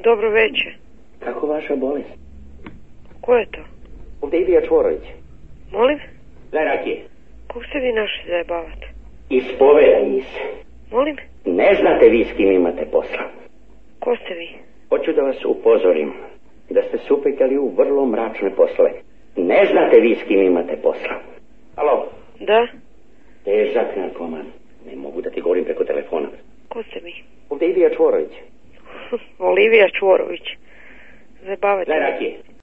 Dobro večer. Kako vaša bolest? Ko je to? Ovdje Ilija Čvorović. Molim? Daj rakije. Kog ste vi našli zajebavati? Ispovedaj mi se. Molim? Ne znate vi s kim imate posla. Ko ste vi? Hoću da vas upozorim da ste se upetljali u vrlo mračne poslove. Ne znate vi s kim imate posla. Alo? Da? Težak narkoman. Ne mogu da ti govorim preko telefona. Ko ste vi? Ovdje Ilija Čvorović. Olivija Čvorović. Zajebavate. Daj rakije.